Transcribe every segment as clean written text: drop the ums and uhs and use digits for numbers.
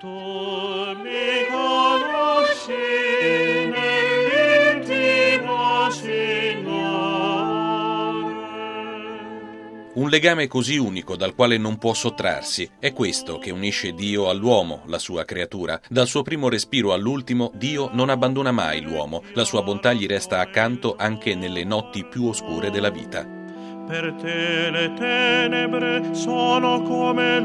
Tu mi conosci nell'intimo, Signore. Un legame così unico dal quale non può sottrarsi. È questo che unisce Dio all'uomo, la sua creatura. Dal suo primo respiro all'ultimo, Dio non abbandona mai l'uomo. La sua bontà gli resta accanto anche nelle notti più oscure della vita. Per te le tenebre sono come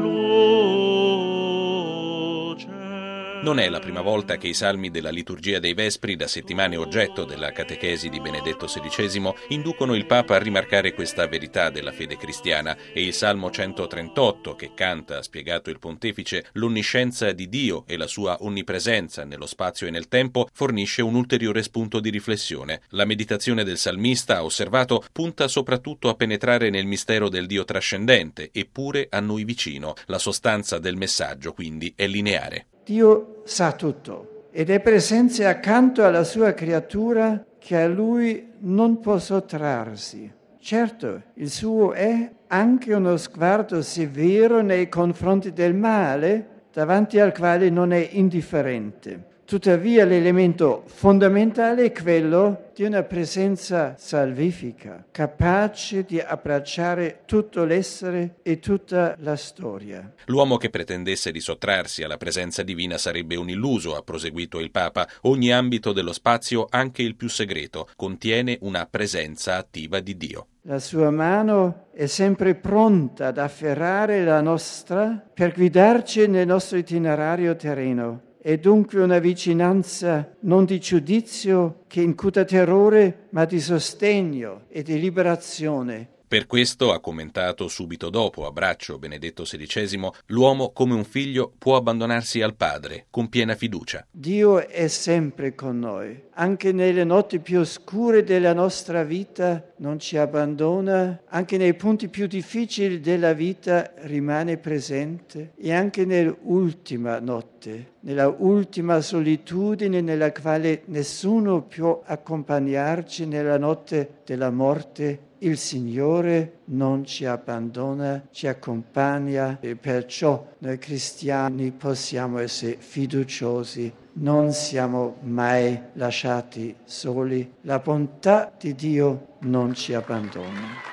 luce. Non è la prima volta che i salmi della liturgia dei Vespri, da settimane oggetto della catechesi di Benedetto XVI, inducono il Papa a rimarcare questa verità della fede cristiana, e il Salmo 138, che canta, spiegato il Pontefice, l'onniscienza di Dio e la sua onnipresenza nello spazio e nel tempo, fornisce un ulteriore spunto di riflessione. La meditazione del salmista, ha osservato, punta soprattutto a penetrare nel mistero del Dio trascendente, eppure a noi vicino. La sostanza del messaggio, quindi, è lineare. Dio sa tutto ed è presente accanto alla sua creatura che a lui non può sottrarsi. Certo, il suo è anche uno sguardo severo nei confronti del male, davanti al quale non è indifferente. Tuttavia l'elemento fondamentale è quello di una presenza salvifica, capace di abbracciare tutto l'essere e tutta la storia. L'uomo che pretendesse di sottrarsi alla presenza divina sarebbe un illuso, ha proseguito il Papa. Ogni ambito dello spazio, anche il più segreto, contiene una presenza attiva di Dio. La sua mano è sempre pronta ad afferrare la nostra per guidarci nel nostro itinerario terreno. È dunque una vicinanza non di giudizio che incuta terrore, ma di sostegno e di liberazione. Per questo, ha commentato subito dopo a braccio Benedetto XVI, l'uomo come un figlio può abbandonarsi al Padre con piena fiducia. Dio è sempre con noi, anche nelle notti più oscure della nostra vita non ci abbandona, anche nei punti più difficili della vita rimane presente e anche nell'ultima notte, nella ultima solitudine nella quale nessuno può accompagnarci nella notte della morte. Il Signore non ci abbandona, ci accompagna e perciò noi cristiani possiamo essere fiduciosi. Non siamo mai lasciati soli. La bontà di Dio non ci abbandona.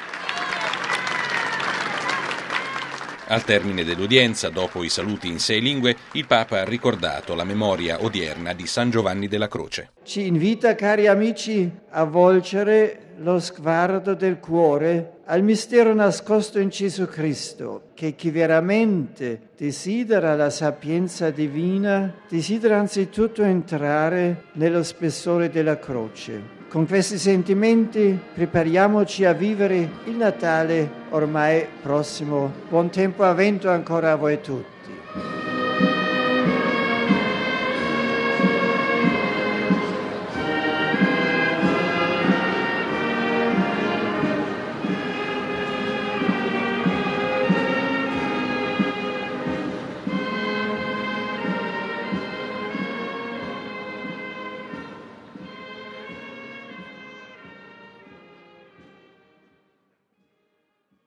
Al termine dell'udienza, dopo i saluti in 6 lingue, il Papa ha ricordato la memoria odierna di San Giovanni della Croce. Ci invita, cari amici, a volgere lo sguardo del cuore al mistero nascosto in Gesù Cristo, che chi veramente desidera la sapienza divina, desidera anzitutto entrare nello spessore della croce. Con questi sentimenti prepariamoci a vivere il Natale ormai prossimo. Buon tempo avvento ancora a voi tutti.